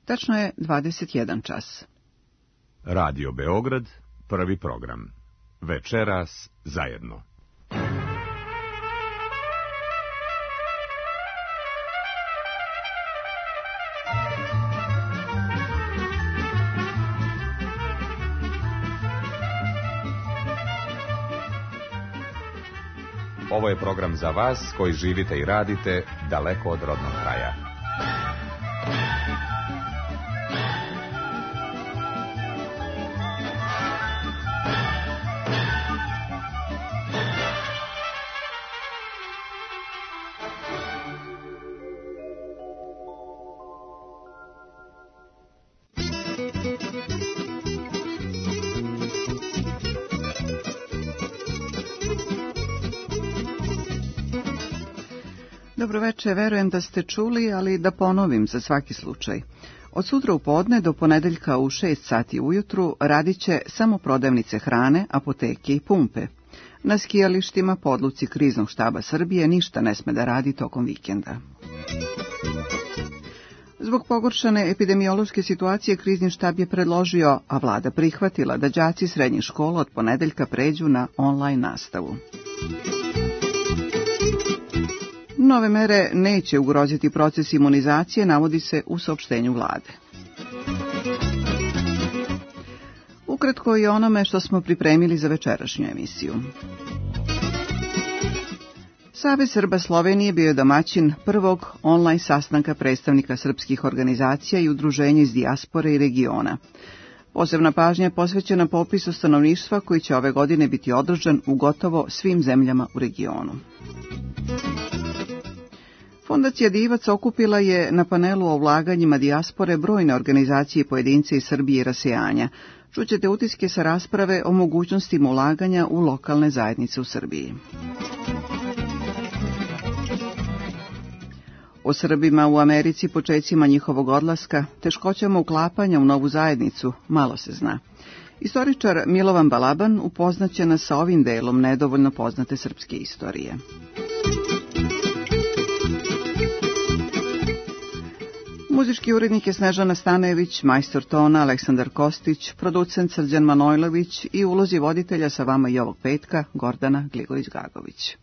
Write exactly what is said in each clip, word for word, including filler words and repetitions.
Tačno je dvadeset jedan čas. Radio Beograd, prvi program. Večeras zajedno. Ovo je program za vas koji živite i radite daleko od rodnog kraja. Dobro večer, verujem da ste čuli, ali da ponovim za svaki slučaj. Od sutra u podne do ponedeljka u šest sati ujutru radit će samo prodavnice hrane, apoteke i pumpe. Na skijalištima po odluci Kriznog štaba Srbije ništa ne sme da radi tokom vikenda. Zbog pogoršane epidemiološke situacije Krizni štab je predložio, a vlada prihvatila, da đaci srednjih škola od ponedeljka pređu na online nastavu. Nove mere neće ugroziti proces imunizacije, navodi se u saopštenju vlade. Ukratko i onome što smo pripremili za večerašnju emisiju. Savez Srba Slovenije bio je domaćin prvog online sastanka predstavnika srpskih organizacija i udruženja iz dijaspore i regiona. Posebna pažnja je posvećena popisu stanovništva koji će ove godine biti održan u gotovo svim zemljama u regionu. Fondacija Divac okupila je na panelu o ulaganjima dijaspore brojne organizacije i pojedince iz Srbije i rasejanja. Čućete utiske sa rasprave o mogućnostima ulaganja u lokalne zajednice u Srbiji. O Srbima u Americi, počecima njihovog odlaska, teškoćama uklapanja u novu zajednicu, malo se zna. Istoričar Milovan Balaban upoznaće nas sa ovim delom nedovoljno poznate srpske istorije. Muzički urednik je Snežana Stanojević, majstor tona Aleksandar Kostić, producent Srđan Manojlović i ulozi voditelja sa vama i ovog petka Gordana Gligović-Gagović.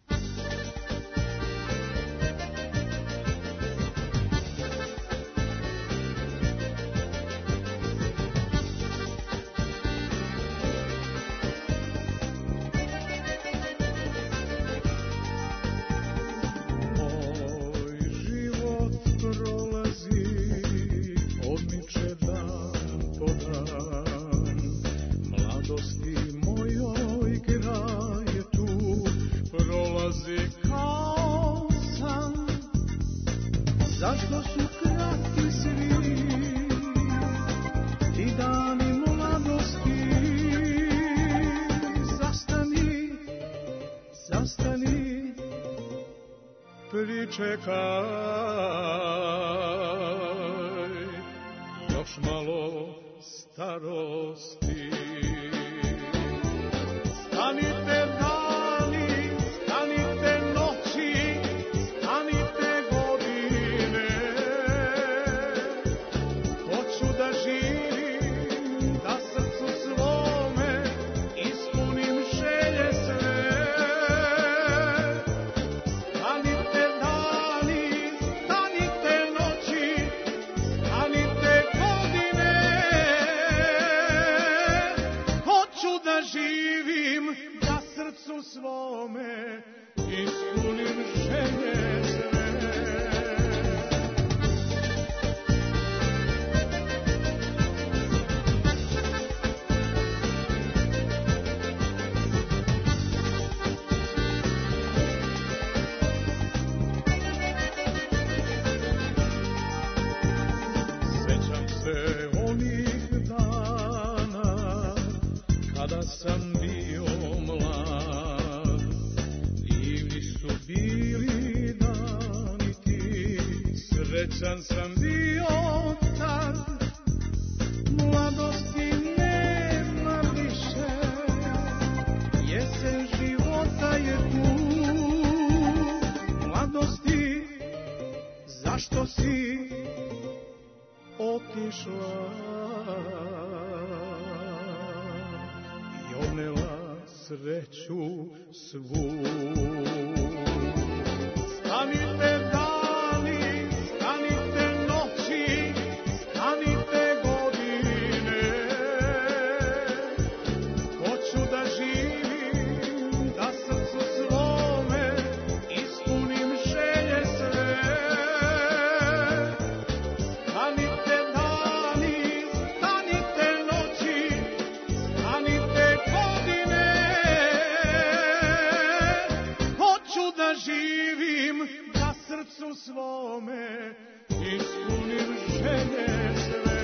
Čekaj, još malo starosti. Stanite dani, stanite noći, stanite godine. Hoću da živim, da srcu svome ispunim želje sve. Svome ispunim želje sve. Sećam se onih dana kada sam bio mlad, divni su bili dani ti, srećan sam bio tad. Mladosti nema više, jesen života je tu. Mladosti, zašto si otišla i odnela sreću svu. Stanite dani, stanite noći, stanite godine, hoću da živim, da srcu svome ispunim želje sve. Stanite dani, stanite noći, stanite godine, hoću da živim, da srcu svome ispunim želje sve.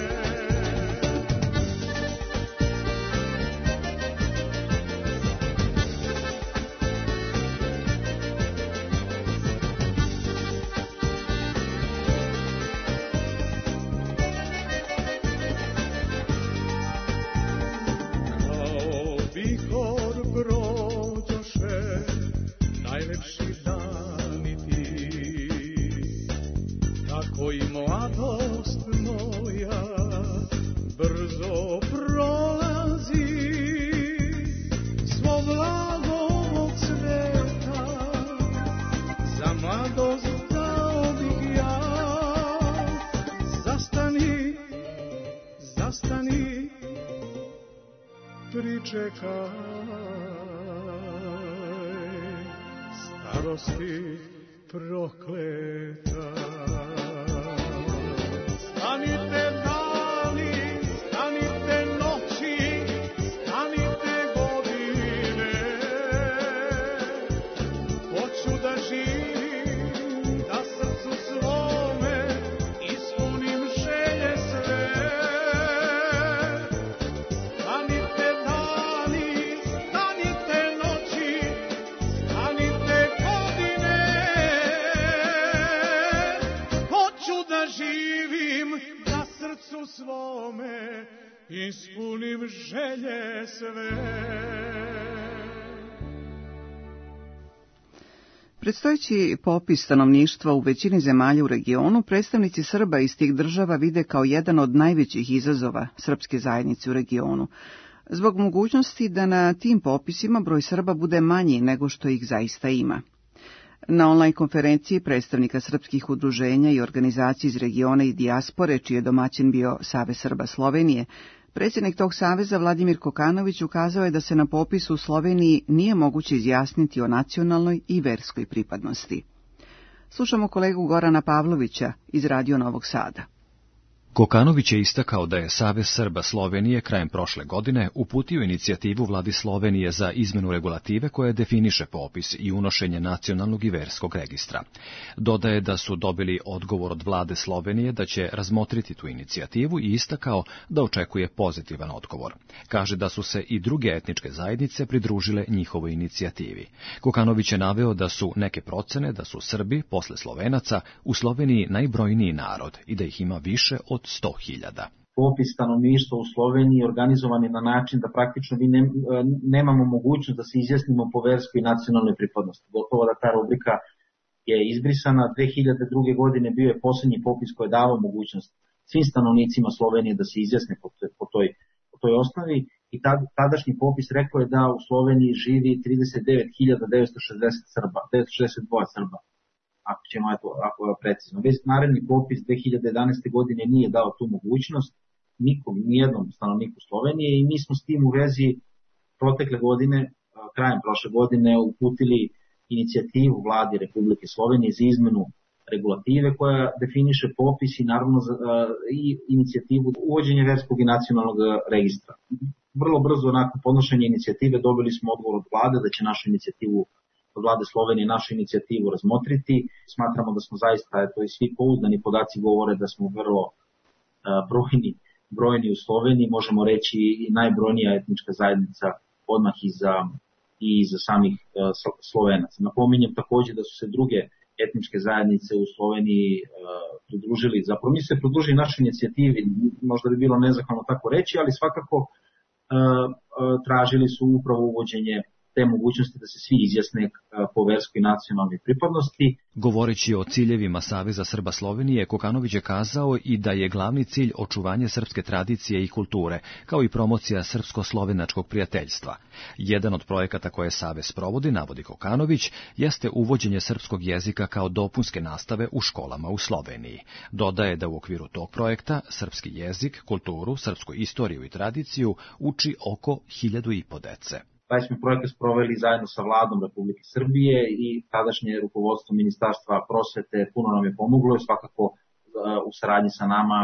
Kao vihor prođoše najlepši dani ti, kako i mladost moja brzo prolazi. Svo blago ovog sveta za mladost dao bih ja. Zastani, zastani, pričekaj, starosti prokleta. Stanite dani, stanite noći, stanite godine, hoću da živim, da srcu svome ispunim želje sve. Stanite dani, stanite noći, stanite godine, hoću da živim, da srcu svome ispunim želje sve. Predstojeći popis stanovništva u većini zemalja u regionu predstavnici Srba iz tih država vide kao jedan od najvećih izazova srpske zajednice u regionu, zbog mogućnosti da na tim popisima broj Srba bude manji nego što ih zaista ima. Na online konferenciji predstavnika srpskih udruženja i organizacija iz regiona i dijaspore, čiji je domaćin bio Savez Srba Slovenije, predsjednik tog saveza Vladimir Kokanović ukazao je da se na popisu u Sloveniji nije moguće izjasniti o nacionalnoj i verskoj pripadnosti. Slušamo kolegu Gorana Pavlovića iz Radio Novog Sada. Kokanović je istakao da je Savez Srba Slovenije krajem prošle godine uputio inicijativu Vladi Slovenije za izmenu regulative koja definiše popis i unošenje nacionalnog i verskog registra. Dodaje da su dobili odgovor od Vlade Slovenije da će razmotriti tu inicijativu i istakao da očekuje pozitivan odgovor. Kaže da su se i druge etničke zajednice pridružile njihovoj inicijativi. Kokanović je naveo da su neke procene da su Srbi, posle Slovenaca, u Sloveniji najbrojniji narod i da ih ima više od sto hiljada. Popis stanovništva u Sloveniji organizovan je na način da praktično mi ne, nemamo mogućnost da se izjasnimo po verskoj i nacionalnoj pripadnosti. Gotovo da ta rubrika je izbrisana. dve hiljade druge. godine bio je posljednji popis koji je davao mogućnost svim stanovnicima Slovenije da se izjasne po, po, toj, po toj osnovi. I tad, tadašnji popis rekao je da u Sloveniji živi trideset devet hiljada devetsto šezdeset Srba, devetsto šezdeset dva Srba. Ako ćemo, eto, ako je precizno. Već naredni popis dve hiljade jedanaeste. godine nije dao tu mogućnost nikom, nijednom stanovniku Slovenije i mi smo s tim u vezi protekle godine, krajem prošle godine, uputili inicijativu Vladi Republike Slovenije za izmenu regulative koja definiše popis i naravno i inicijativu uvođenja verskog i nacionalnog registra. Vrlo brzo nakon podnošenja inicijative dobili smo odgovor od Vlade da će našu inicijativu od Vlade Slovenije našu inicijativu razmotriti. Smatramo da smo zaista, eto i svi pouzdani podaci govore da smo vrlo uh, brojni, brojni u Sloveniji, možemo reći i najbrojnija etnička zajednica odmah iza, i iza samih uh, Slovenaca. Napominjem također da su se druge etničke zajednice u Sloveniji uh, pridružili, zapravo mi se pridružili našoj inicijativi, možda bi bilo nezahvalno tako reći, ali svakako uh, uh, tražili su upravo uvođenje te mogućnosti da se svi izjasne po verskoj i nacionalnoj pripadnosti. Govoreći o ciljevima Saveza Srba Slovenije, Kokanović je kazao i da je glavni cilj očuvanje srpske tradicije i kulture, kao i promocija srpsko-slovenačkog prijateljstva. Jedan od projekata koje Savez provodi, navodi Kokanović, jeste uvođenje srpskog jezika kao dopunske nastave u školama u Sloveniji. Dodaje da u okviru tog projekta srpski jezik, kulturu, srpsku istoriju i tradiciju uči oko hiljadu i po dece. Taj smo projekat sproveli zajedno sa vladom Republike Srbije i tadašnje rukovodstvo Ministarstva prosvete puno nam je pomoglo i svakako u saradnji sa nama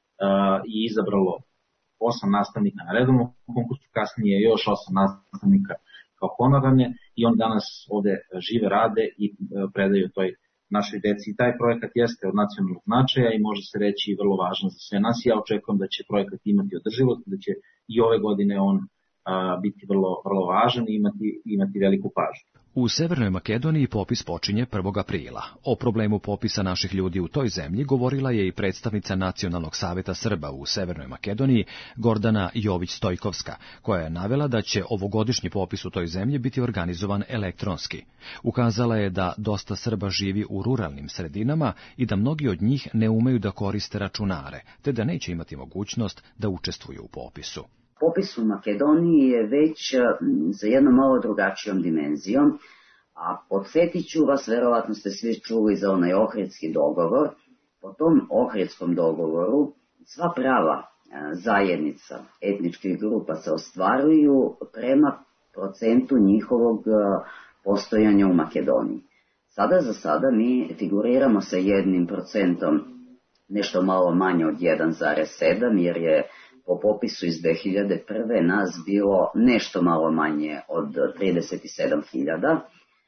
i izabralo osam nastavnika na redovnom konkursu, kasnije još osam nastavnika kao honorarne i oni danas ovde žive, rade i predaju toj našoj deci. I taj projekat jeste od nacionalnog značaja i može se reći vrlo važan za sve nas. Ja očekujem da će projekat imati održivost, da će i ove godine on biti vrlo, vrlo važan i imati, imati veliku pažnju. U Severnoj Makedoniji popis počinje prvog aprila. O problemu popisa naših ljudi u toj zemlji govorila je i predstavnica Nacionalnog saveta Srba u Severnoj Makedoniji, Gordana Jović-Stojkovska, koja je navela da će ovogodišnji popis u toj zemlji biti organizovan elektronski. Ukazala je da dosta Srba živi u ruralnim sredinama i da mnogi od njih ne umeju da koriste računare, te da neće imati mogućnost da učestvuju u popisu. Popis u Makedoniji je već za jednom malo drugačijom dimenzijom, a podsjetit ću vas, verovatno ste svi čuli za onaj Ohridski dogovor. Po tom Ohridskom dogovoru sva prava zajednica etničkih grupa se ostvaruju prema procentu njihovog postojanja u Makedoniji. Sada za sada mi figuriramo sa jednim procentom, nešto malo manje od jedan zarez sedam, jer je po popisu iz dve hiljade prve nas bilo nešto malo manje od trideset sedam hiljada.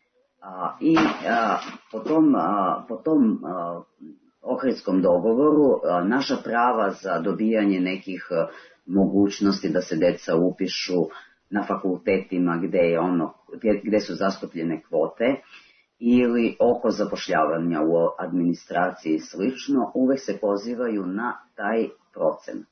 I a, po tom, a, po tom a, Ohridskom dogovoru a, naša prava za dobijanje nekih a, mogućnosti da se deca upišu na fakultetima gde, je ono, gde, gde su zastupljene kvote ili oko zapošljavanja u administraciji i slično, uvek se pozivaju na taj procent.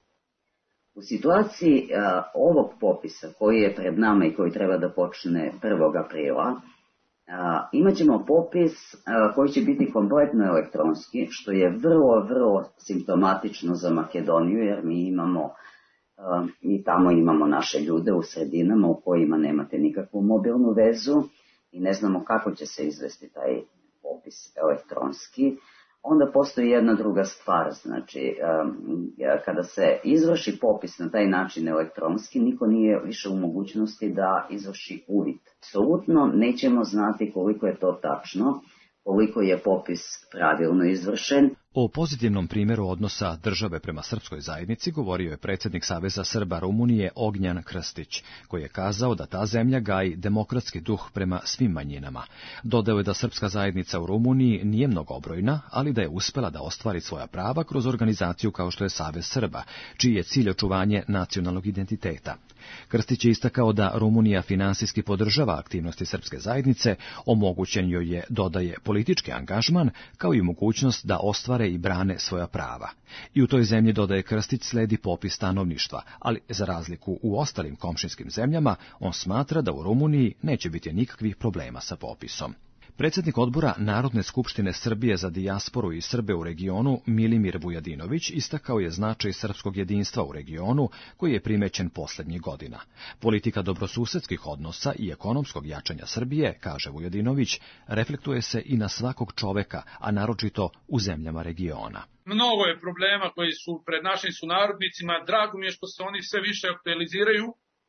U situaciji a, ovog popisa koji je pred nama i koji treba da počne prvog aprila, a, imat ćemo popis a, koji će biti kompletno elektronski, što je vrlo, vrlo simptomatično za Makedoniju, jer mi imamo, a, mi tamo imamo naše ljude u sredinama u kojima nemate nikakvu mobilnu vezu i ne znamo kako će se izvesti taj popis elektronski. Onda postoji jedna druga stvar, znači kada se izvrši popis na taj način elektronski, niko nije više u mogućnosti da izvrši uvid. Apsolutno nećemo znati koliko je to tačno, koliko je popis pravilno izvršen. O pozitivnom primjeru odnosa države prema srpskoj zajednici govorio je predsjednik Saveza Srba Rumunije Ognjan Krstić, koji je kazao da ta zemlja gaji demokratski duh prema svim manjinama. Dodao je da srpska zajednica u Rumuniji nije mnogobrojna, ali da je uspela da ostvari svoja prava kroz organizaciju kao što je Savez Srba, čiji je cilj očuvanje nacionalnog identiteta. Krstić je istakao da Rumunija finansijski podržava aktivnosti srpske zajednice, omogućen joj je, dodaje, politički angažman, kao i mogućnost da ostvare i brane svoja prava. I u toj zemlji, dodaje Krstić, sledi popis stanovništva, ali za razliku u ostalim komšinskim zemljama, on smatra da u Rumuniji neće biti nikakvih problema sa popisom. Predsjednik odbora Narodne skupštine Srbije za dijasporu i Srbe u regionu Milimir Vujadinović istakao je značaj srpskog jedinstva u regionu koji je primećen posljednjih godina. Politika dobrosusedskih odnosa i ekonomskog jačanja Srbije, kaže Vujadinović, reflektuje se i na svakog čoveka, a naročito u zemljama regiona. Mnogo je problema koji su pred našim sunarodnicima, drago mi je što se oni sve više aktualiziraju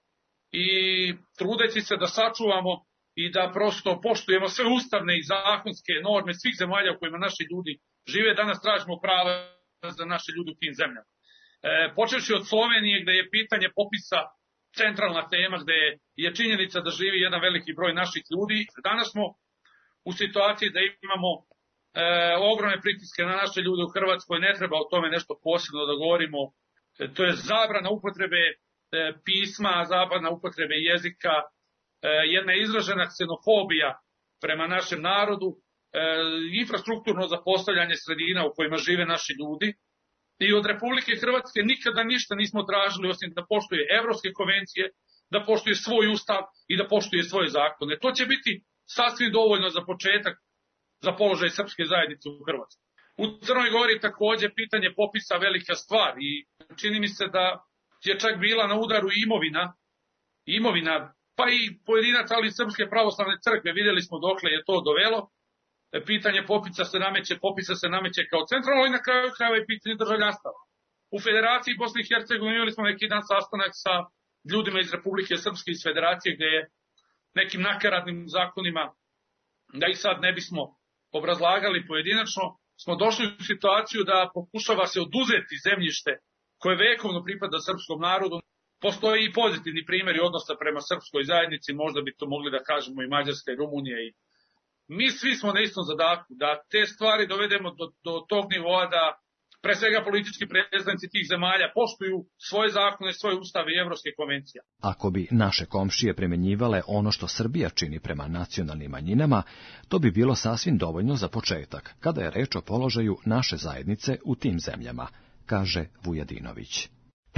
i trudeći se da sačuvamo i da prosto poštujemo sve ustavne i zakonske norme svih zemalja u kojima naši ljudi žive. Danas tražimo prava za naše ljude u tim zemljama. E, počevši od Slovenije, gde je pitanje popisa centralna tema, gde je činjenica da živi jedan veliki broj naših ljudi. Danas smo u situaciji da imamo e, ogromne pritiske na naše ljude u Hrvatskoj. Ne treba o tome nešto posebno da govorimo. E, to je zabrana upotrebe e, pisma, zabrana upotrebe jezika, jedna izražena ksenofobija prema našem narodu, infrastrukturno zapostavljanje sredina u kojima žive naši ljudi. I od Republike Hrvatske nikada ništa nismo tražili osim da poštuje evropske konvencije, da poštuje svoj ustav i da poštuje svoje zakone. To će biti sasvim dovoljno za početak za položaj srpske zajednice u Hrvatskoj. U Crnoj Gori takođe pitanje popisa velika stvar i čini mi se da je čak bila na udaru imovina, imovina pa i pojedinaca, ali Srpske pravoslavne crkve. Videli smo dokle je to dovelo. Pitanje popisa se nameće, popisa se nameće kao centralno i na kraju krajeva i pitanje državljanstava. U Federaciji Bosne i Hercegovine imali smo neki dan sastanak sa ljudima iz Republike Srpske iz Federacije, gde je nekim nakaradnim zakonima, da ih sad ne bismo obrazlagali pojedinačno, smo došli u situaciju da pokušava se oduzeti zemljište koje vekovno pripada srpskom narodu. Postoji i pozitivni primjeri odnosa prema srpskoj zajednici, možda bi to mogli da kažemo i Mađarska i Rumunija. I mi svi smo na istom zadatku, da te stvari dovedemo do, do tog nivoa da pre svega politički predstavnici tih zemalja poštuju svoje zakone, svoje ustave i evropske konvencije. Ako bi naše komšije primenjivale ono što Srbija čini prema nacionalnim manjinama, to bi bilo sasvim dovoljno za početak, kada je reč o položaju naše zajednice u tim zemljama, kaže Vujadinović.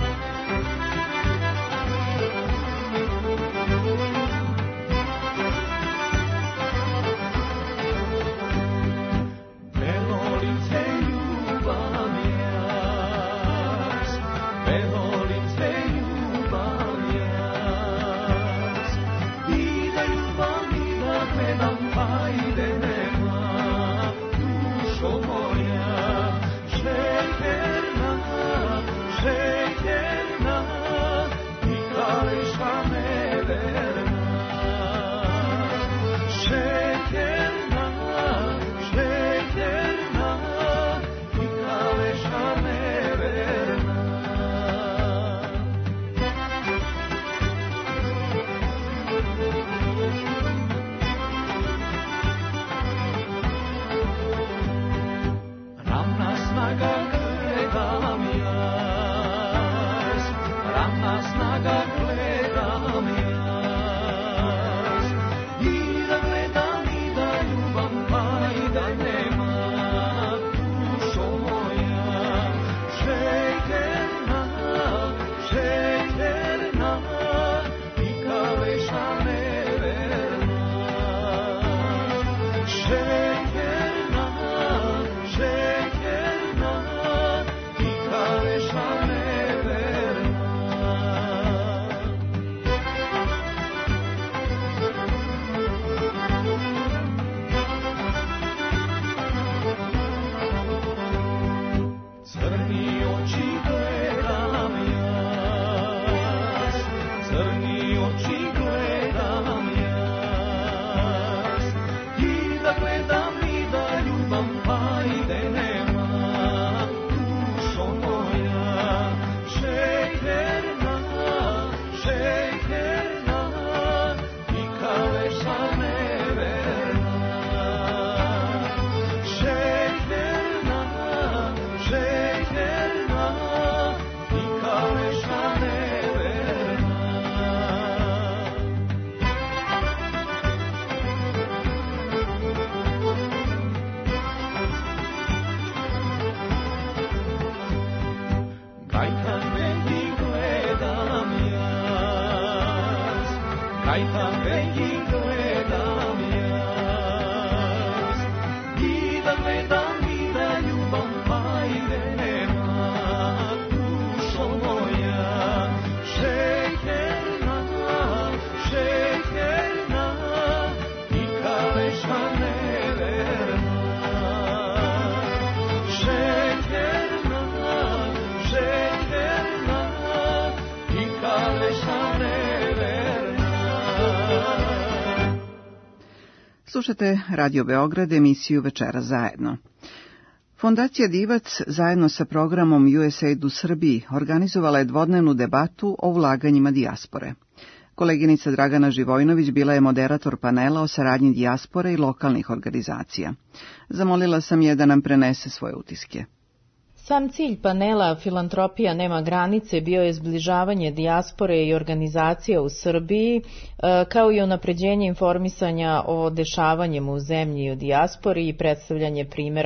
Slušate Radio Beograd, emisiju Večera zajedno. Fondacija Divac zajedno sa programom U S A I D u Srbiji organizovala je dvodnevnu debatu o ulaganjima dijaspore. Koleginica Dragana Živojnović bila je moderator panela o saradnji dijaspore i lokalnih organizacija. Zamolila sam je da nam prenese svoje utiske. Sam cilj panela Filantropija nema granice bio je zbližavanje dijaspore i organizacija u Srbiji, kao i unapređenje informisanja o dešavanjima u zemlji i u dijaspori i predstavljanje primjera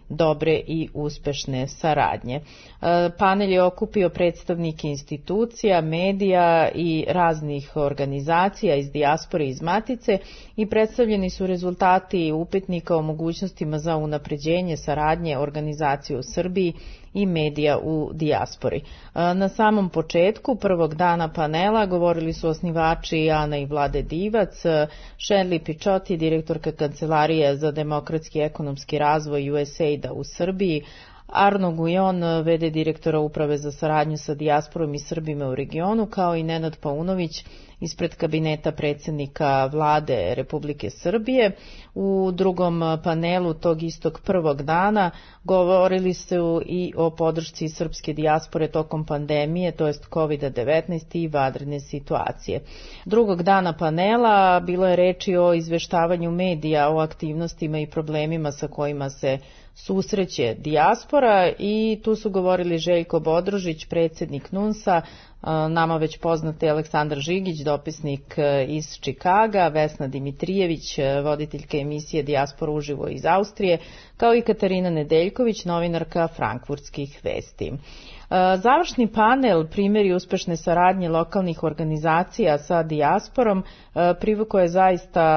dobre i uspešne saradnje. Panel je okupio predstavnike institucija, medija i raznih organizacija iz dijaspore i iz Matice i predstavljeni su rezultati upitnika o mogućnostima za unapređenje saradnje organizacije u Srbiji i medija u dijaspori. Na samom početku prvog dana panela govorili su osnivači Ana i Vlade Divac, Shirley Pičoti, direktorka Kancelarije za demokratski i ekonomski razvoj U S A I D-a u Srbiji, Arno Gujon, v d direktora Uprave za saradnju sa dijasporom i Srbima u regionu, kao i Nenad Paunović ispred kabineta predsjednika Vlade Republike Srbije. U drugom panelu tog istog prvog dana govorili su i o podršci srpske dijaspore tokom pandemije, to jest kovid devetnaest i vanredne situacije. Drugog dana panela bilo je reči o izveštavanju medija o aktivnostima i problemima sa kojima se susreće dijaspora i tu su govorili Željko Bodrožić, predsjednik NUNS-a, nama već poznate Aleksandar Žigić, dopisnik iz Čikaga, Vesna Dimitrijević, voditeljka emisije Dijaspora uživo iz Austrije, kao i Katarina Nedeljković, novinarka Frankfurtskih vesti. Završni panel, primjeri uspešne saradnje lokalnih organizacija sa dijasporom, privukao je zaista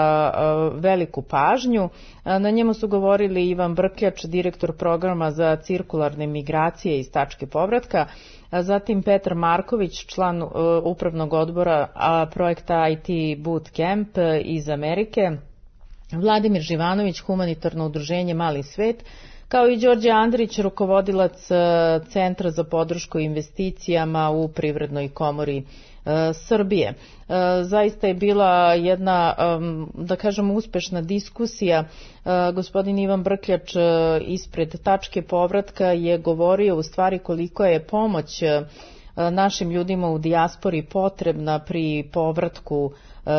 veliku pažnju. Na njemu su govorili Ivan Brkljač, direktor programa za cirkularne migracije iz tačke povratka, zatim Petar Marković, član upravnog odbora projekta I T Bootcamp iz Amerike, Vladimir Živanović, humanitarno udruženje Mali svet, kao i Đorđe Andrić, rukovodilac Centra za podršku investicijama u Privrednoj komori Srbije. Zaista je bila jedna, da kažem, uspešna diskusija. Gospodin Ivan Brkljač ispred tačke povratka je govorio u stvari koliko je pomoć našim ljudima u dijaspori potrebna pri povratku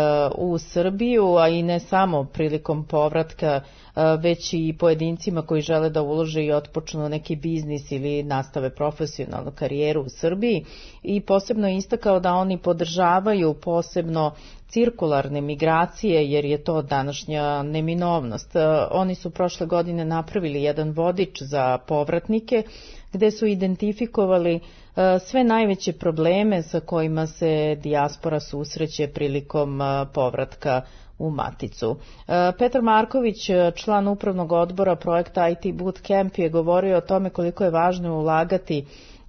u Srbiju, a i ne samo prilikom povratka, već i pojedincima koji žele da ulože i otpočnu neki biznis ili nastave profesionalnu karijeru u Srbiji, i posebno je istakao da oni podržavaju posebno cirkularne migracije jer je to današnja neminovnost. Oni su prošle godine napravili jedan vodič za povratnike gde su identifikovali sve najveće probleme sa kojima se dijaspora susreće prilikom povratka u Maticu. Petar Marković, član upravnog odbora projekta I T Bootcamp, je govorio o tome koliko je važno ulagati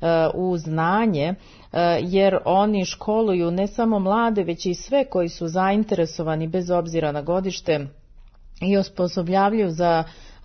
u znanje, jer oni školuju ne samo mlade, već i sve koji su zainteresovani bez obzira na godište i osposobljavaju za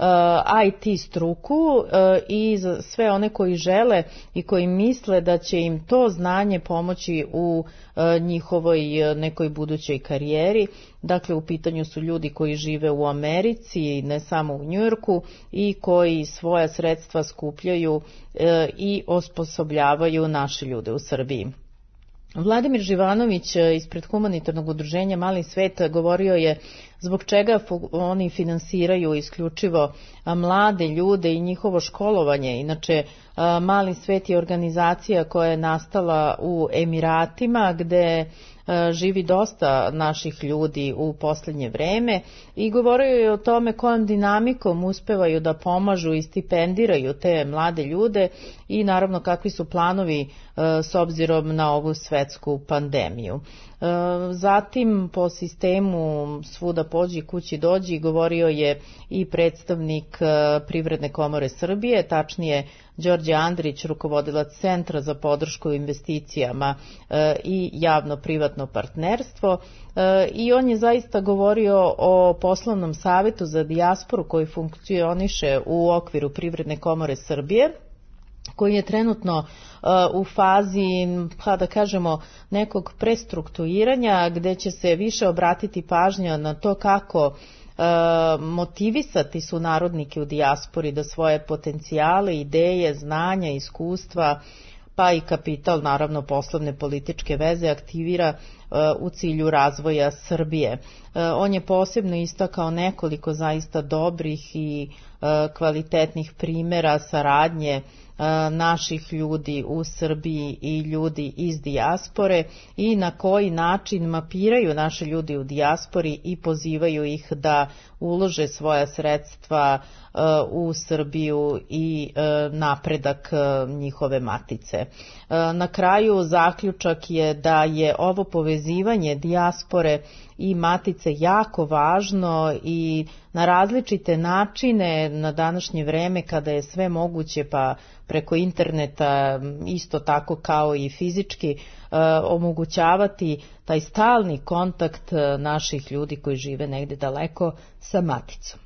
I T struku i za sve one koji žele i koji misle da će im to znanje pomoći u njihovoj nekoj budućoj karijeri. Dakle, u pitanju su ljudi koji žive u Americi, ne samo u Njujorku, i koji svoja sredstva skupljaju i osposobljavaju naše ljude u Srbiji. Vladimir Živanović ispred humanitarnog udruženja Mali svet govorio je zbog čega oni finansiraju isključivo mlade ljude i njihovo školovanje. Inače, Mali svet je organizacija koja je nastala u Emiratima gde živi dosta naših ljudi u posljednje vreme, i govorio je o tome kojom dinamikom uspevaju da pomažu i stipendiraju te mlade ljude i naravno kakvi su planovi s obzirom na ovu svetsku pandemiju. Zatim, po sistemu svuda pođi kući dođi, govorio je i predstavnik Privredne komore Srbije, tačnije Đorđe Andrić, rukovodilac Centra za podršku investicijama i javno-privatno partnerstvo, i on je zaista govorio o poslovnom savetu za dijasporu koji funkcioniše u okviru Privredne komore Srbije, koji je trenutno uh, u fazi, pa da kažemo, nekog prestrukturiranja, gde će se više obratiti pažnja na to kako uh, motivisati sunarodnike u dijaspori da svoje potencijale, ideje, znanja, iskustva, pa i kapital, naravno poslovne političke veze, aktivira u cilju razvoja Srbije. On je posebno istakao nekoliko zaista dobrih i kvalitetnih primjera saradnje naših ljudi u Srbiji i ljudi iz dijaspore i na koji način mapiraju naše ljudi u dijaspori i pozivaju ih da ulože svoja sredstva u Srbiju i napredak njihove matice. Na kraju zaključak je da je ovo povezivanje dijaspore i matice jako važno i na različite načine na današnje vreme kada je sve moguće, pa preko interneta isto tako kao i fizički, omogućavati taj stalni kontakt naših ljudi koji žive negde daleko sa maticom.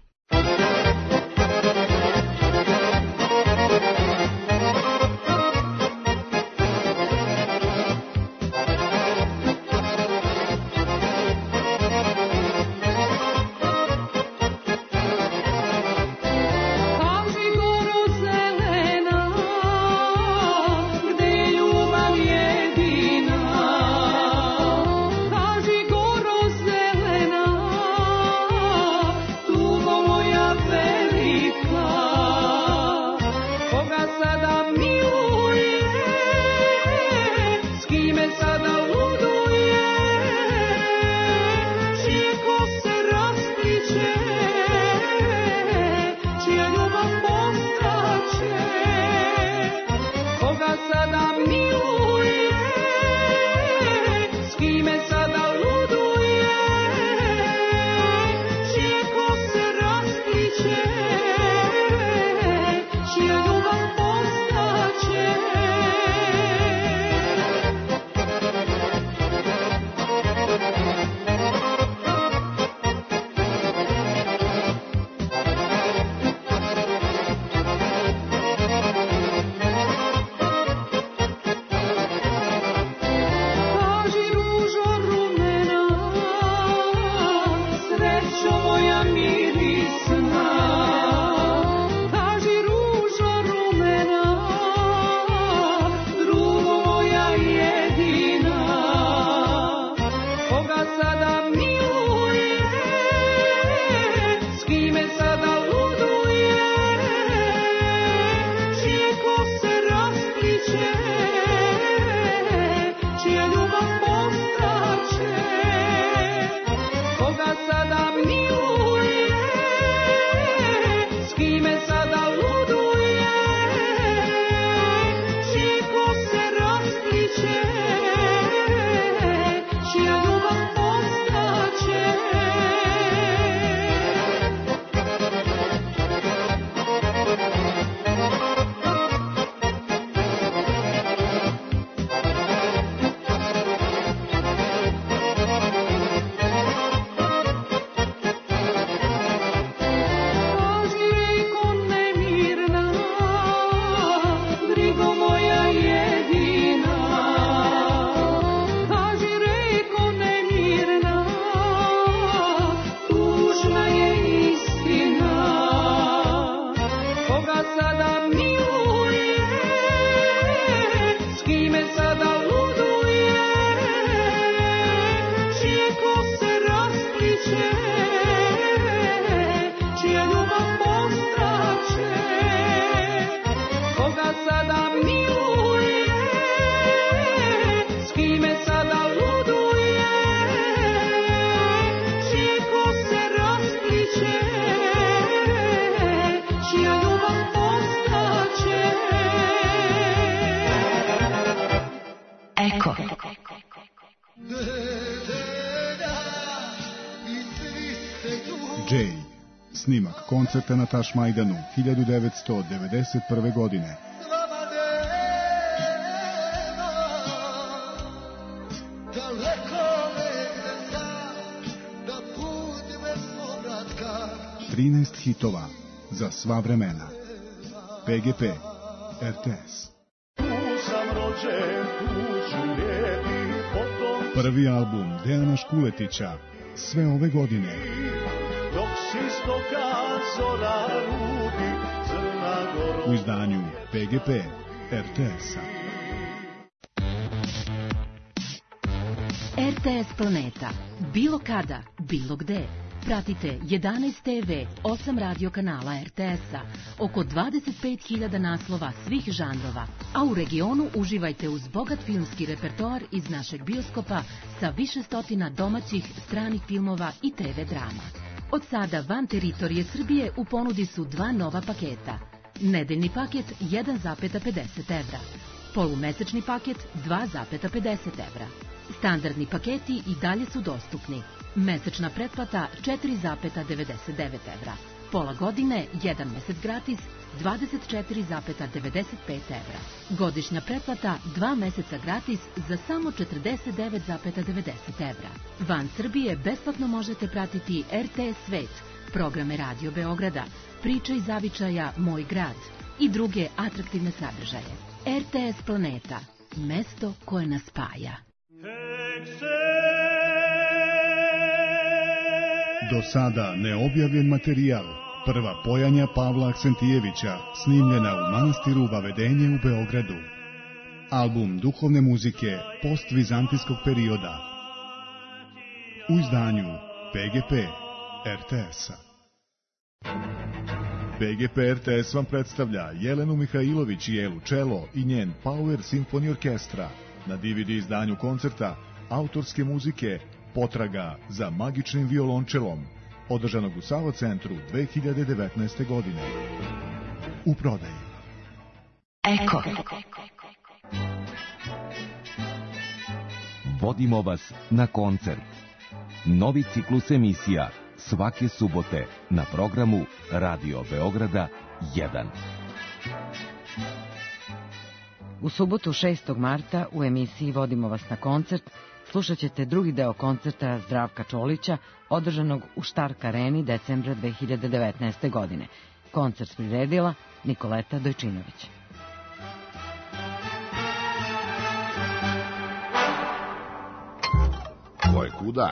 Jay, snimak koncerta na Tašmajdanu hiljadu devetsto devedeset prve godine. trinaest hitova za sva vremena. P G P, R T S. Prvi album Dejana Škuletića sve ove godine. U izdanju P G P, R T S-a. R T S Planeta. Bilo kada, bilo gde. Pratite jedanaest te ve, osam radio kanala R T S-a, oko dvadeset pet hiljada naslova svih žanrova, a u regionu uživajte uz bogat filmski repertoar iz našeg bioskopa sa više stotina domaćih, stranih filmova i te ve drama. Od sada van teritorije Srbije u ponudi su dva nova paketa. Nedeljni paket jedan zarez pedeset evra, polumesečni paket dva zarez pedeset evra. Standardni paketi i dalje su dostupni. Mesečna pretplata četiri zarez devedeset devet evra. Pola godine, jedan mesec gratis, dvadeset četiri zarez devedeset pet evra. Godišnja pretplata, dva meseca gratis za samo četrdeset devet zarez devedeset evra. Van Srbije besplatno možete pratiti R T S Svet, programe Radio Beograda, Priče iz zavičaja Moj grad i druge atraktivne sadržaje. R T S Planeta, mesto koje nas spaja. Do sada neobjavljen materijal, prva pojanja Pavla Aksentijevića, snimljena u manastiru Vavedenje u Beogradu. Album duhovne muzike postvizantijskog perioda. U izdanju P G P R T S-a. P G P R T S vam predstavlja Jelenu Mihajlović i Elu Čelo i njen Power Symphony Orkestra na D V D izdanju koncerta autorske muzike Potraga za magičnim violončelom, održanog u Savo centru dve hiljade devetnaeste. godine. U prodaji. Eko. Vodimo vas na koncert. Novi ciklus emisija svake subote na programu Radio Beograda jedan. U subotu šestog marta u emisiji Vodimo vas na koncert slušat ćete drugi deo koncerta Zdravka Čolića, održanog u Štark areni decembra dve hiljade devetnaeste. godine. Koncert priredila Nikoleta Dojčinović. Ko je kuda?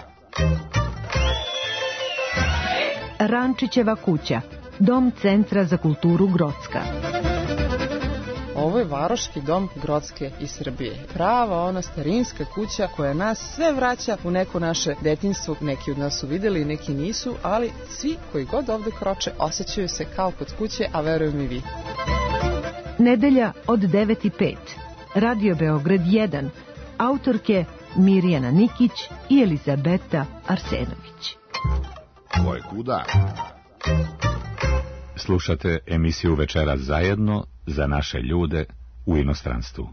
Rančićeva kuća, Dom Centra za kulturu Grocka. Ovo je varoški dom Grocke i Srbije. Prava ona starinska kuća koja nas sve vraća u neko naše detinjstvo. Neki od nas su videli, neki nisu, ali svi koji god ovde kroče osjećaju se kao kod kuće, a verujem i vi. Nedelja od devet i pet. Radio Beograd jedan. Autorke Mirjana Nikić i Elizabeta Arsenović. Ko je kuda? Slušate emisiju Večeras zajedno za naše ljude u inostranstvu.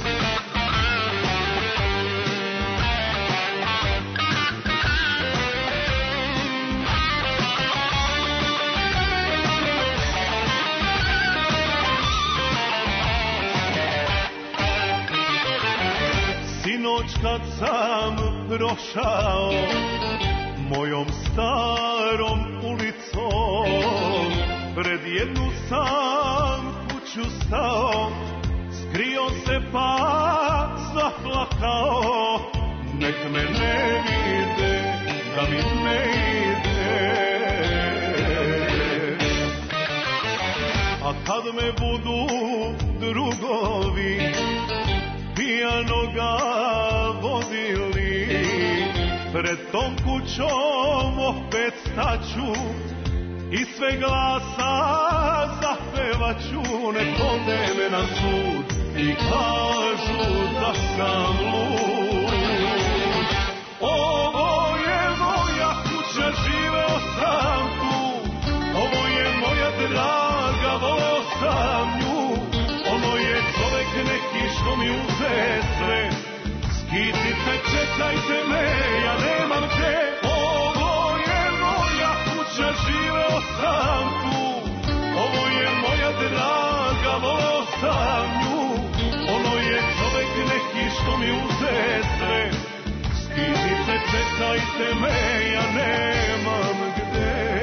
Sinoć kad sam prošao mojom starom ulicom, pred jednu sam kuću stao, skrio se pa zaplakao, nek me ne vide, da mi ne ide. A kad me budu drugovi pijanoga vodili, pred tom kućom opet staću i sve glasa zapevaću, nek ode me na sud i kažu da sam lud. Ovo je moja kuća, živeo sam tu, ovo je moja draga, voleo sam nju. Ono je čovek neki što mi uze sve, skitite, čekajte me, ja nemam gde. Ovo je moja kuća, živeo sam tu, ovo je moja draga, voleo sam nju. Ono je čovek neki što mi uze sve, skitite, čekajte me, ja nemam gde.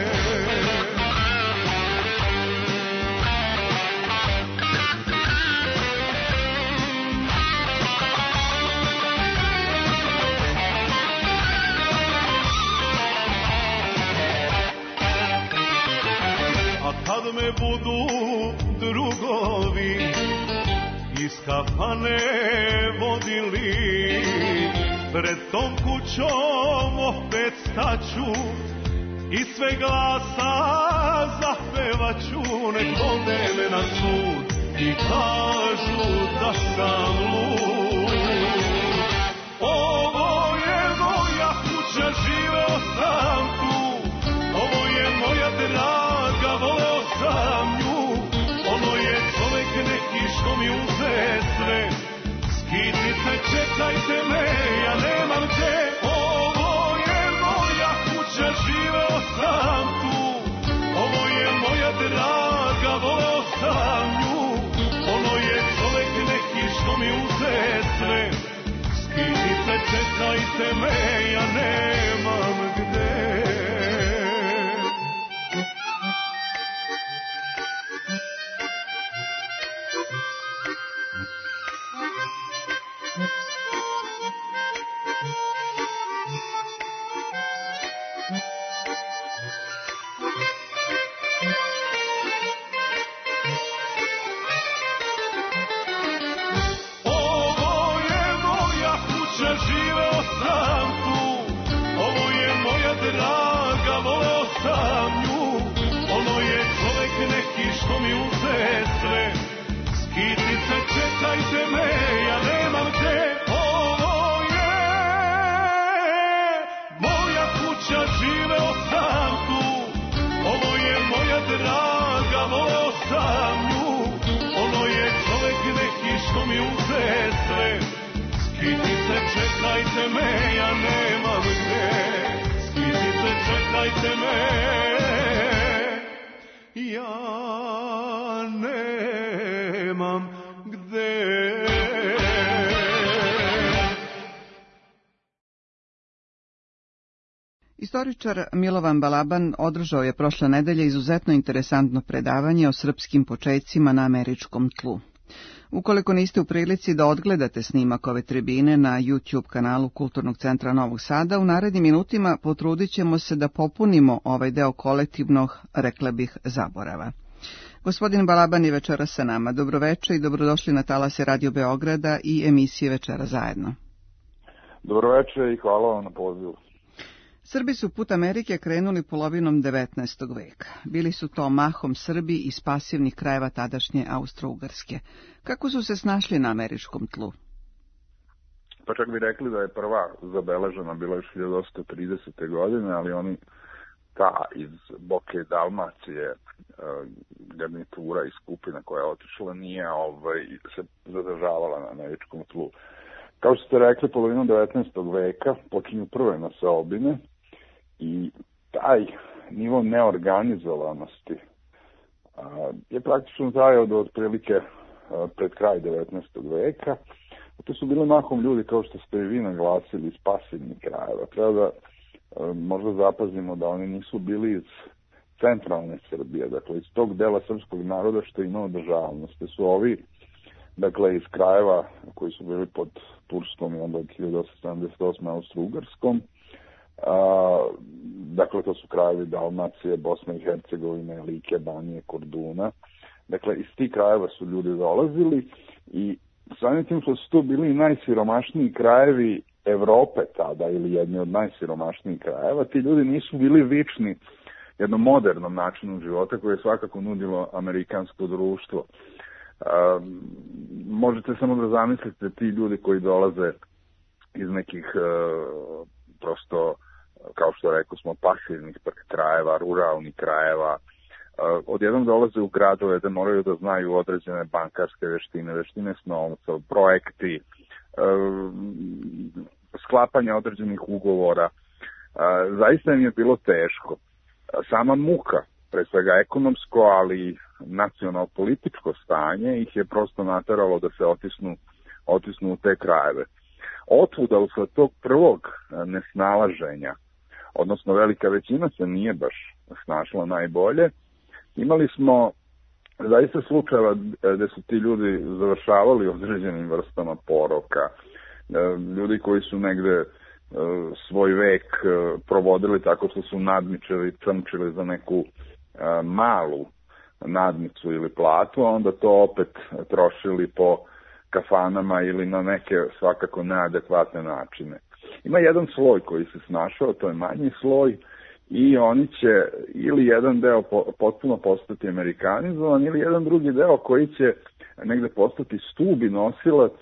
Kad me budu drugovi iz kafane vodili, pred tom kućom opet staću i sve glasa zapevaću, nek vode me na sud i kažu da sam lud. Ovo je moja kuća, živeo sam tu, ovo je moja draga, voleo sam nju. Ono je čovek neki što mi uze sve, skitite, čekajte me, ja nemam gde. Ovo je moja kuća, živeo sam tu, ovo je moja draga, voleo sam nju. Ono je čovek neki što mi uze sve, skitite, čekajte me, ja nemam gde. Istoričar Milovan Balaban održao je prošle nedelje izuzetno interesantno predavanje o srpskim počecima na američkom tlu. Ukoliko niste u prilici da odgledate snimak ove tribine na YouTube kanalu Kulturnog centra Novog Sada, u narednim minutima potrudit ćemo se da popunimo ovaj deo kolektivnog, rekla bih, zaborava. Gospodin Balaban je večeras sa nama. Dobroveče i dobrodošli na talase Radio Beograda i emisije Večera zajedno. Dobroveče i hvala vam na pozivu. Srbi su put Amerike krenuli polovinom devetnaestog veka. Bili su to mahom Srbi iz pasivnih krajeva tadašnje Austro-Ugarske. Kako su se snašli na američkom tlu? Pa čak bi rekli da je prva zabeležena bila još hiljadu osamsto tridesete. godine, ali oni ta iz Boke i Dalmacije garnitura i skupina koja je otišla nije ovaj, se zadržavala na američkom tlu. Kao što ste rekli, polovinom devetnaestog veka počinju prve naseobine i taj nivo neorganizovanosti a, je praktično trajao do otprilike a, pred kraj devetnaestog veka. To su bili mahom ljudi, kao što ste i vi naglasili, iz pasivnih krajeva. Treba da a, možda zapazimo da oni nisu bili iz centralne Srbije, dakle iz tog dela srpskog naroda što je imao državnost. Te su ovi, dakle, iz krajeva koji su bili pod Turskom i onda od hiljadu osamsto sedamdeset osme. Austro-Ugarskom. A, dakle, to su krajevi Dalmacije, Bosne i Hercegovine, Like, Banije, Korduna. Dakle, iz tih krajeva su ljudi dolazili i samim tim što su to bili najsiromašniji krajevi Evrope tada ili jedni od najsiromašnijih krajeva, ti ljudi nisu bili vični jednom modernom načinu života koje je svakako nudilo amerikansko društvo. Uh, možete samo da zamislite ti ljudi koji dolaze iz nekih uh, prosto, kao što rekao smo, pasivnih krajeva, ruralnih krajeva, uh, odjednom dolaze u gradove da moraju da znaju određene bankarske veštine, veštine s novcem, projekti, uh, sklapanje određenih ugovora. Uh, zaista im je bilo teško. Uh, sama muka, pre svega ekonomsko, ali nacionalno-političko stanje ih je prosto nateralo da se otisnu, otisnu u te krajeve. Otvuda usled tog prvog nesnalaženja, odnosno velika većina se nije baš snašla najbolje, imali smo zaista slučajeva gde su ti ljudi završavali određenim vrstama poroka, ljudi koji su negde svoj vek provodili tako što su nadničili, crnčili za neku malu nadnicu ili platu, a onda to opet trošili po kafanama ili na neke svakako neadekvatne načine. Ima jedan sloj koji se snašao, to je manji sloj, i oni će ili jedan deo potpuno postati amerikanizovan, ili jedan drugi deo koji će negde postati stub i nosilac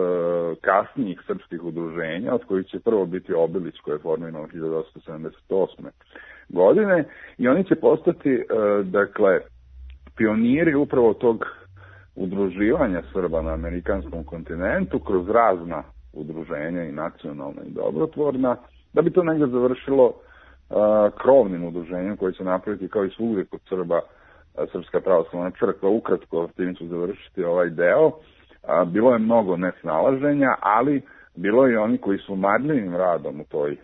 kasnijih srpskih udruženja, od kojih će prvo biti Obilić, koje je formirano hiljadu devetsto sedamdeset osme godine, i oni će postati, dakle, pioniri upravo tog udruživanja Srba na amerikanskom kontinentu kroz razna udruženja i nacionalna i dobrotvorna, da bi to negde završilo krovnim udruženjem koje će napraviti kao i svugde kod Srba Srpska pravoslavna crkva. Ukratko, tim ću završiti ovaj deo. Bilo je mnogo nesnalaženja, ali bilo je i oni koji su marljivim radom u toj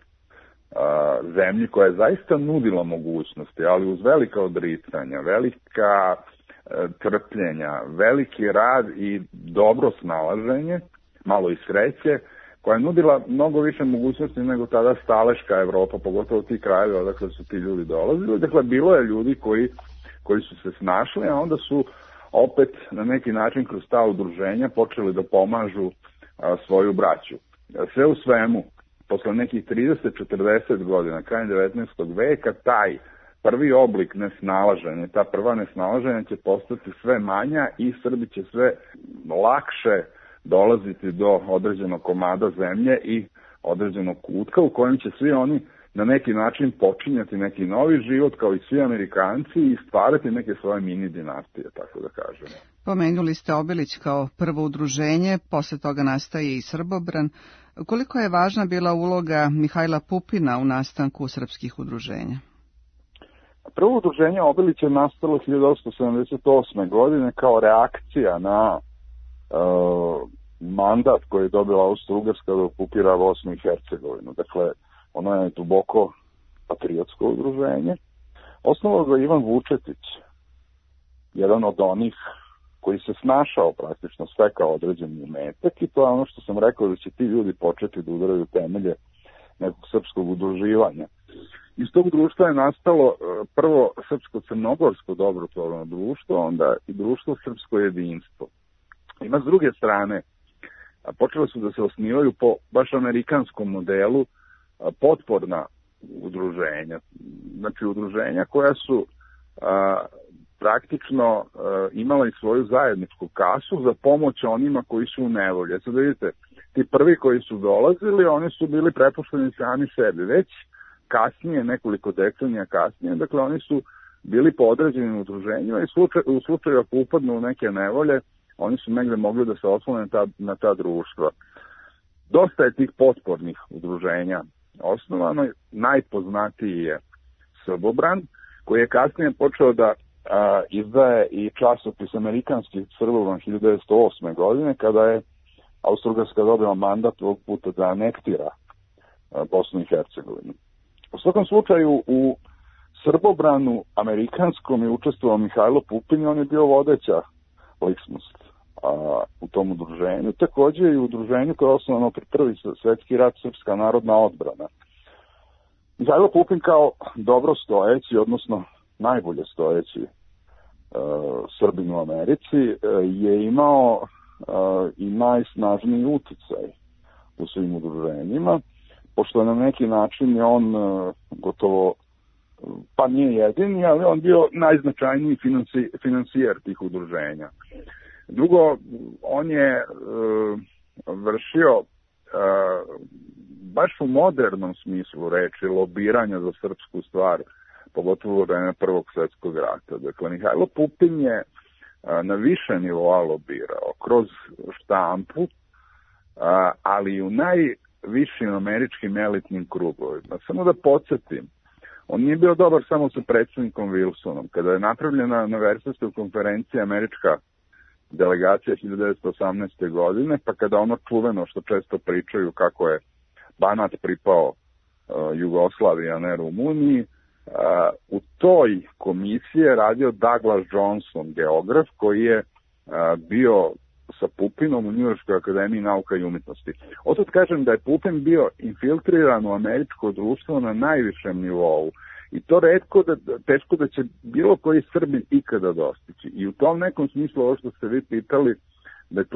zemlji koja je zaista nudila mogućnosti, ali uz velika odricanja, velika trpljenja, veliki rad i dobro snalaženje, malo i sreće, koja je nudila mnogo više mogućnosti nego tada staleška Evropa, pogotovo ti krajevi odakle su ti ljudi dolazili. Dakle, bilo je ljudi koji, koji su se snašli, a onda su opet na neki način kroz ta udruženja počeli da pomažu a, svoju braću. Sve u svemu, posle nekih trideset do četrdeset godina, krajem devetnaestog veka, taj prvi oblik nesnalaženja, ta prva nesnalaženja će postati sve manja i Srbi će sve lakše dolaziti do određenog komada zemlje i određenog kutka u kojem će svi oni na neki način počinjati neki novi život kao i svi Amerikanci i stvarati neke svoje mini dinastije, tako da kažem. Pomenuli ste Obilić kao prvo udruženje, posle toga nastaje i Srbobran. Koliko je važna bila uloga Mihajla Pupina u nastanku srpskih udruženja? Prvo udruženje Obilić je nastalo hiljadu devetsto sedamdeset osme godine kao reakcija na uh, mandat koji je dobila Austro-Ugarska da okupira Bosnu i Hercegovinu. Dakle, ono je duboko patriotsko udruženje. Osnovao ga Ivan Vučetić, jedan od onih koji se snašao praktično stekao određeni umetak, i to je ono što sam rekao da će ti ljudi početi da udaraju temelje nekog srpskog udruživanja. Iz tog društva je nastalo prvo srpsko-crnogorsko dobrotvorno društvo, onda i društvo Srpsko jedinstvo. Ima s druge strane, počele su da se osnivaju po baš amerikanskom modelu potporna udruženja. Znači udruženja koja su a, praktično a, imala i svoju zajedničku kasu za pomoć onima koji su u nevolji. Sad vidite, ti prvi koji su dolazili, oni su bili prepušteni sami sebi. Već kasnije, nekoliko decenija kasnije, dakle oni su bili po određenim udruženjima i slučaj, u slučaju ako upadnu u neke nevolje, oni su negde mogli da se oslone na ta, na ta društva. Dosta je tih potpornih udruženja osnovano. Najpoznatiji je Srbobran, koji je kasnije počeo da a, izdaje i časopis amerikanski Srbobran hiljadu devetsto osme godine, kada je Austro-Ugarska dobila mandat ovog puta da anektira a, Bosnu i Hercegovinu. U svakom slučaju u Srbobranu amerikanskom je učestvovao Mihajlo Pupin i on je bio vodeća ličnost a, u tom udruženju. Takođe i u udruženju koje je osnovano pri prvi svetski rat Srpska narodna odbrana. Mihajlo Pupin kao dobro stojeći, odnosno najbolje stojeći e, Srbin u Americi, e, je imao e, i najsnažniji uticaj u svim udruženjima, pošto je na neki način je on e, gotovo, pa nije jedini, ali on bio najznačajniji financi, financijer tih udruženja. Drugo, on je e, vršio e, baš u modernom smislu reči lobiranja za srpsku stvar, pogotovo u vreme Prvog svjetskog rata. Dakle, Mihajlo Pupin je e, na više nivoa lobirao, kroz štampu, e, ali i u najvišim američkim elitnim krugovima. Samo da podsjetim, on nije bio dobar samo sa predsjednikom Wilsonom. Kada je napravljena na Versajskoj konferenciji američka delegacija hiljadu devetsto osamnaeste. godine, pa kada ono čuveno što često pričaju kako je Banat pripao uh, Jugoslaviji, a ne Rumuniji, uh, u toj komisiji je radio Douglas Johnson, geograf, koji je uh, bio sa Pupinom u Njujorškoj akademiji nauka i umjetnosti. Otad kažem da je Pupin bio infiltriran u američko društvo na najvišem nivou. I to retko da, teško da će bilo koji Srbin ikada dostići. I u tom nekom smislu, ovo što ste vi pitali, dakle,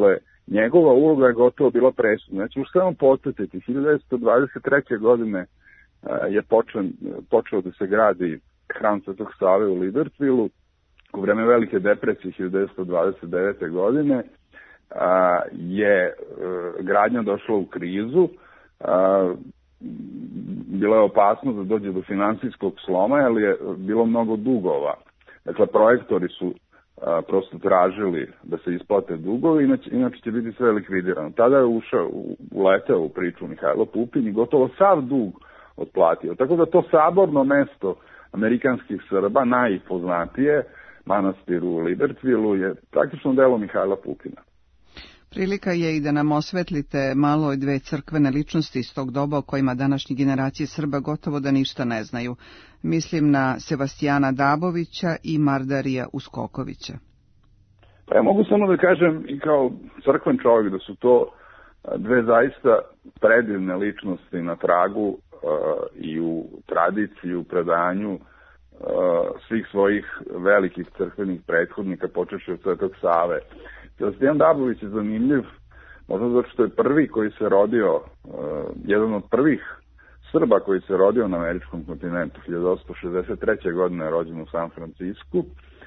njegova uloga je gotovo bila presudna. Znači, už samo podsjetiti, hiljadu devetsto dvadeset treće godine je počeo, počeo da se gradi hram Svetog Save u Libertvilu. U vreme Velike depresije hiljadu devetsto dvadeset devete godine a, je a, gradnja došla u krizu. A, bila je opasnost da dođe do finansijskog sloma, ali je bilo mnogo dugova. Dakle, projektori su a, prosto tražili da se isplate dugovi, inače, inače će biti sve likvidirano. Tada je ušao, uleteo u priču Mihajlo Pupin i gotovo sav dug otplatio. Tako da to saborno mesto amerikanskih Srba, najpoznatije, manastir u Libertvilu, je praktično delo Mihajla Pupina. Prilika je i da nam osvetlite malo dve crkvene ličnosti iz tog doba o kojima današnje generacije Srba gotovo da ništa ne znaju. Mislim na Sevastijana Dabovića i Mardarija Uskokovića. Pa ja mogu samo da kažem i kao crkven čovjek da su to dve zaista predivne ličnosti na tragu uh, i u tradiciji, u predanju uh, svih svojih velikih crkvenih prethodnika, počevši od Svetog Save. Sebastijan Dabović je zanimljiv, možda zato što je prvi koji se rodio, uh, jedan od prvih Srba koji se rodio na američkom kontinentu, hiljadu osamsto šezdeset treće godine je rođen u San Francisku, uh,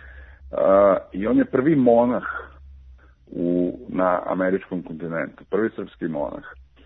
i on je prvi monah u, na američkom kontinentu, prvi srpski monah.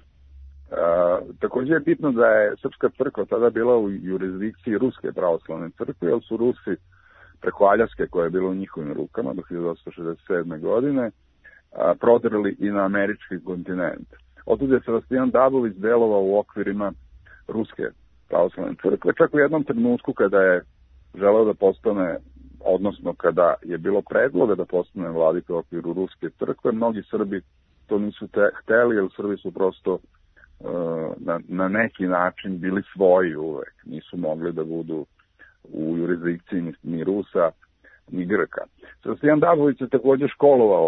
E, također je bitno da je Srpska crkva tada bila u jurisdikciji Ruske pravoslavne crkve, jer su Rusi preko Aljaske, koja je bila u njihovim rukama do hiljadu osamsto šezdeset sedme godine, a, prodirali i na američki kontinent. Otud je Sebastijan Dabović delovao u okvirima Ruske pravoslavne crkve, čak u jednom trenutku kada je želeo da postane, odnosno kada je bilo predloga da postane vladika u okviru Ruske crkve, mnogi Srbi to nisu te, hteli, jer Srbi su prosto uh, na, na neki način bili svoji uvek. Nisu mogli da budu u jurisdikciji ni, ni Rusa, ni Grka. Sebastijan Dabović je također školovao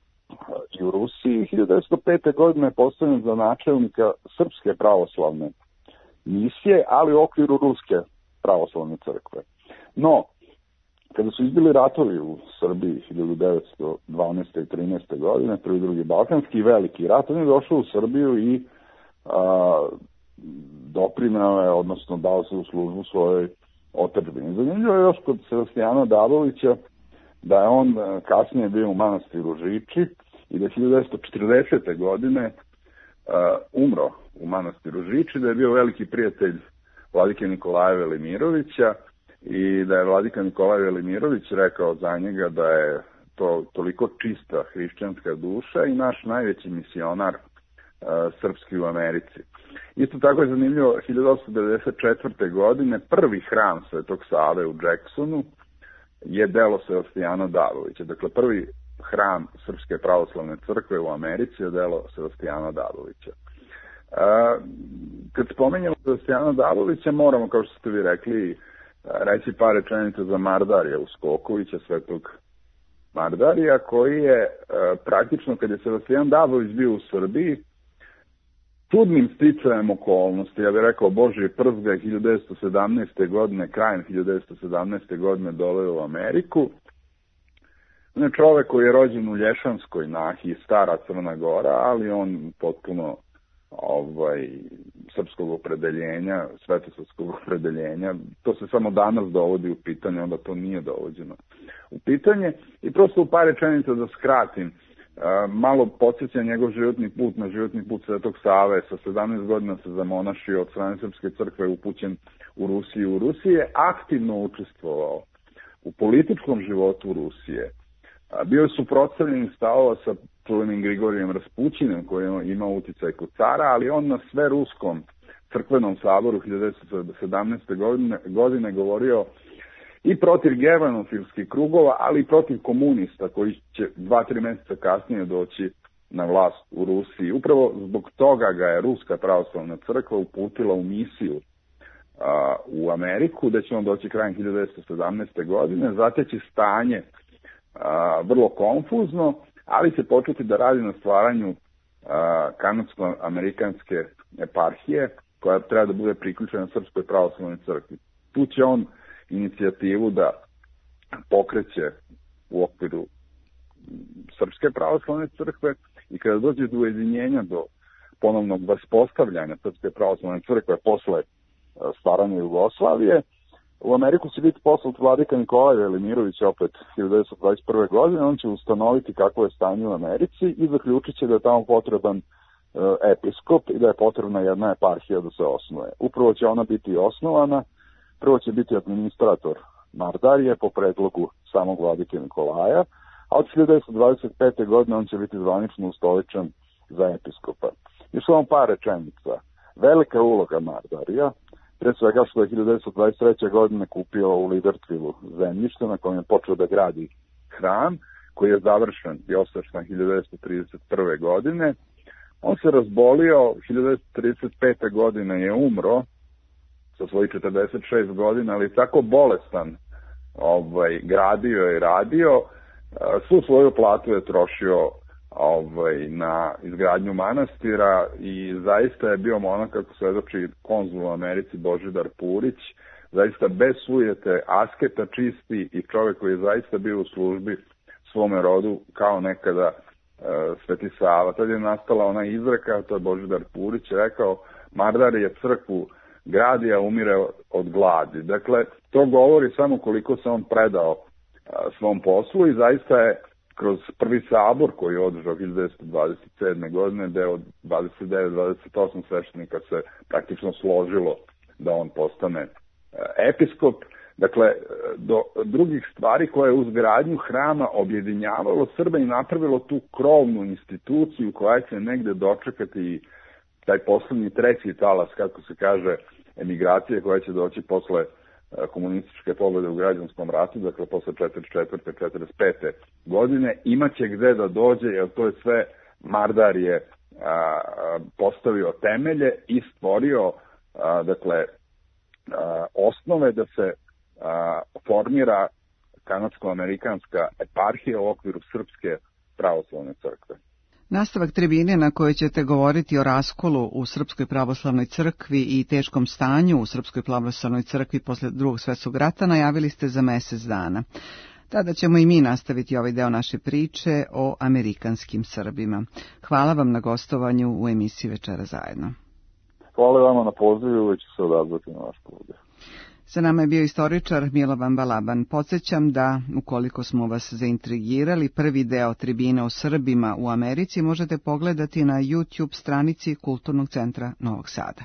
i u Rusiji. hiljadu devetsto pete godine je postavljen za načelnika Srpske pravoslavne misije, ali u okviru Ruske pravoslavne crkve. No, kada su izbili ratovi u Srbiji hiljadu devetsto dvanaeste i trinaeste godine, prvi, drugi balkanski veliki rat, on je došao u Srbiju i a, doprinao je, odnosno dao se u službu svojoj otadžbini. Zanimljivo je još kod Sebastijana Dabovića da je on kasnije bio u manastiru Žiči i da hiljadu devetsto četrdesete godine a, umro u manastiru Žiči, da je bio veliki prijatelj vladike Nikolaja Velimirovića, i da je vladika Nikolaj Velimirović rekao za njega da je to toliko čista hrišćanska duša i naš najveći misionar uh, srpski u Americi. Isto tako je zanimljivo, hiljadu osamsto devedeset četvrte godine prvi hram Svetog Save u Jacksonu je delo Sebastijana Dabovića. Dakle, prvi hram Srpske pravoslavne crkve u Americi je delo Sebastijana Dabovića. Uh, kad spomenjamo Sebastijana Dabovića, moramo, kao što ste vi rekli, reći par rečenica za Mardarija Uskokovića, svetog Mardarija, koji je e, praktično, kad je Sebastijan Dabović bio u Srbiji, čudnim sticajem okolnosti, ja bih rekao Božji prst ga je hiljadu devetsto sedamnaeste godine, krajem hiljadu devetsto sedamnaeste godine doveo u Ameriku. On je čovek koji je rođen u Lješanskoj nahiji, stara Crna Gora, ali on potpuno ovaj srpskog opredeljenja, svetosavskog opredeljenja, to se samo danas dovodi u pitanje, onda to nije dovođeno u pitanje. I prosto u par rečenica da skratim, malo podsjeća njegov životni put na životni put Svetog Save. Sa sedamnaest godina se zamonašio od strane Srpske crkve, upućen u Rusiju. U Rusiji je aktivno učestvovao u političkom životu Rusije. Bio je suprotstavljen stavova sa čuvenim Grigorijem Raspućinem, koji je imao uticaj kod cara, ali on na sve ruskom crkvenom saboru hiljadu devetsto sedamnaeste godine, godine govorio i protiv germanofilskih krugova, ali i protiv komunista koji će dva, tri mjeseca kasnije doći na vlast u Rusiji. Upravo zbog toga ga je Ruska pravoslavna crkva uputila u misiju a, u Ameriku, da će on doći krajem hiljadu devetsto sedamnaeste godine, zateći stanje a, vrlo konfuzno, ali će početi da radi na stvaranju a, kanadsko-amerikanske eparhije, koja treba da bude priključena Srpskoj pravoslavnoj crkvi. Tu će on inicijativu da pokreće u okviru Srpske pravoslavne crkve i kada dođe do ujedinjenja, do ponovnog vaspostavljanja Srpske pravoslavne crkve posle stvaranja Jugoslavije, u Ameriku će biti poslat vladika Nikolaj Velimirović opet hiljadu devetsto dvadeset prve. godine, on će ustanoviti kako je stanje u Americi i zaključit će da je tamo potreban episkop i da je potrebna jedna eparhija da se osnuje. Upravo će ona biti osnovana, prvo će biti administrator Mardarije po predlogu samog vladike Nikolaja, a od hiljadu devetsto dvadeset pete. godine on će biti zvanično ustoličen za episkopa. Još samo par rečenica. Velika uloga Mardarija, pre svega što je hiljadu devetsto dvadeset treće. godine kupio u Libertvilu zemljište na kojem je počeo da gradi hram, koji je završen i osvešten hiljadu devetsto trideset prve. godine. On se razbolio, hiljadu devetsto trideset pete. godine je umro sa svojih četrdeset šest godina, ali tako bolestan ovaj, gradio i radio, svu svoju platu je trošio ovaj, na izgradnju manastira i zaista je bio monak, kako svedoči konzul u Americi Božidar Purić, zaista bez sujete, asketa čisti i čovjek koji je zaista bio u službi svome rodu kao nekada uh, Sveti Sava. Tad je nastala ona izreka, to je Božidar Purić rekao, Mardar je crkvu gradi, a umire od gladi. Dakle, to govori samo koliko se on predao uh, svom poslu i zaista je kroz prvi sabor koji je održao hiljadu devetsto dvadeset sedme. godine, gde od dvadeset devet dvadeset osam sveštenika se praktično složilo da on postane uh, episkop. Dakle, do drugih stvari koje je uz gradnju hrama objedinjavalo Srbe i napravilo tu krovnu instituciju koja će negde dočekati i taj poslednji treći talas, kako se kaže, emigracije koja će doći posle komunističke pobjede u građanskom ratu, dakle posle četrdeset četvrte četrdeset pete. godine, imaće gde da dođe, jer to je sve Mardar je a, postavio temelje i stvorio a, dakle, a, osnove da se a, formira kanadsko-amerikanska eparhija u okviru Srpske pravoslavne crkve. Nastavak tribine na kojoj ćete govoriti o raskolu u Srpskoj pravoslavnoj crkvi i teškom stanju u Srpskoj pravoslavnoj crkvi posle drugog svetskog rata najavili ste za mesec dana. Tada ćemo i mi nastaviti ovaj deo naše priče o amerikanskim Srbima. Hvala vam na gostovanju u emisiji Večera zajedno. Hvala vama na pozivu, uvijek ću se odazvati na vaš poziv. Sa nama je bio istoričar Milovan Balaban. Podsjećam da, ukoliko smo vas zaintrigirali, prvi deo tribine o Srbima u Americi možete pogledati na YouTube stranici Kulturnog centra Novog Sada.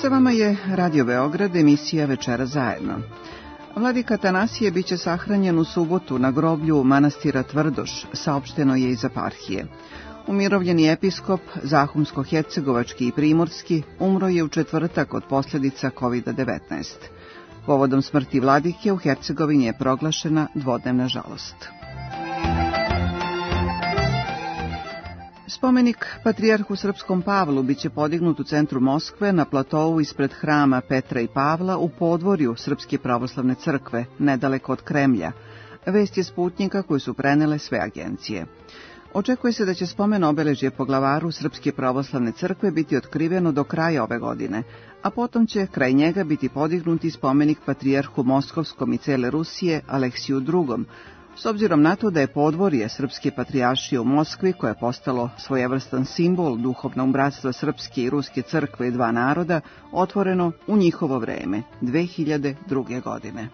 Sa vama je Radio Beograd, emisija Večera zajedno. Vladika Atanasije biće sahranjen u subotu na groblju manastira Tvrdoš, saopšteno je iz eparhije. Umirovljeni episkop, zahumsko-hercegovački i primorski, umro je u četvrtak od posljedica kovid devetnaest. Povodom smrti vladike u Hercegovini je proglašena dvodnevna žalost. Spomenik patrijarhu srpskom Pavlu biće podignut u centru Moskve na platovu ispred hrama Petra i Pavla u podvorju Srpske pravoslavne crkve, nedaleko od Kremlja. Vest je Sputnika koju su prenele sve agencije. Očekuje se da će spomen obeležje po glavaru Srpske pravoslavne crkve biti otkriveno do kraja ove godine, a potom će kraj njega biti podignuti spomenik patrijarhu Moskovskom i cele Rusije Aleksiju drugom, s obzirom na to da je podvorje Srpske patrijaršije u Moskvi, koje je postalo svojevrstan simbol duhovnog bratstva Srpske i Ruske crkve i dva naroda, otvoreno u njihovo vreme, dve hiljade druge. godine.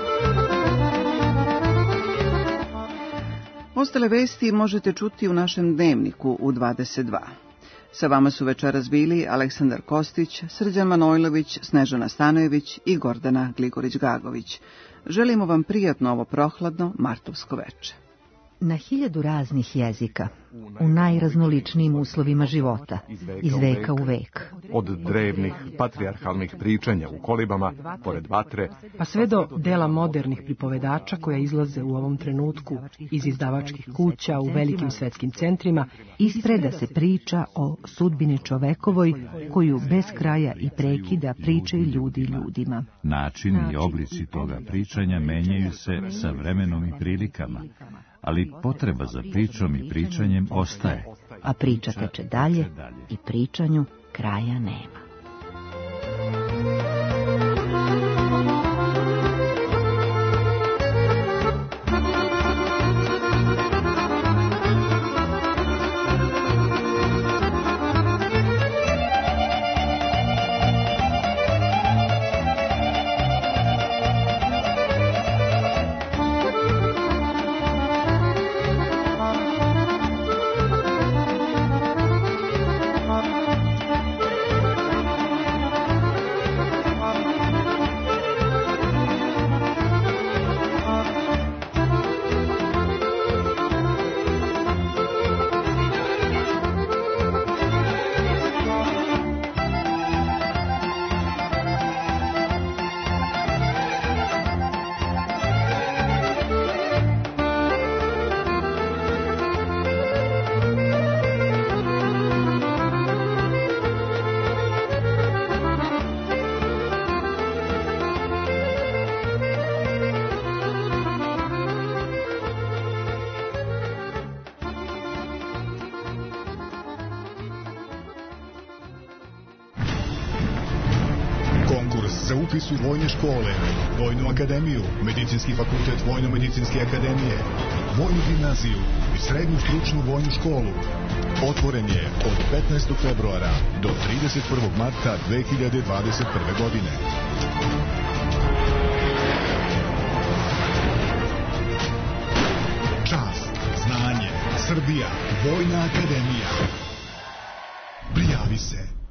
Ostale vesti možete čuti u našem dnevniku u dvadeset dva. Sa vama su večeras bili Aleksandar Kostić, Srđan Manojlović, Snežana Stanojević i Gordana Gligorić-Gagović. Želimo vam prijatno ovo prohladno martovsko veče. Na hiljadu raznih jezika, u najraznoličnijim uslovima života, iz veka u vek. Od drevnih patrijarhalnih pričanja u kolibama, pored vatre, pa sve do dela modernih pripovedača koja izlaze u ovom trenutku iz izdavačkih kuća u velikim svetskim centrima, ispreda se priča o sudbini čovekovoj koju bez kraja i prekida pričaju ljudi ljudima. Načini i oblici toga pričanja menjaju se sa vremenom i prilikama, ali potreba za pričom i pričanjem ostaje. A priča teče dalje i pričanju kraja nema. Za upis u vojne škole, Vojnu akademiju, Medicinski fakultet Vojno-medicinske akademije, Vojnu gimnaziju i Srednju stručnu vojnu školu otvoren je od petnaestog februara do trideset prvog marta dve hiljade dvadeset prve. godine. Čast, znanje, Srbija, Vojna akademija. Prijavi se.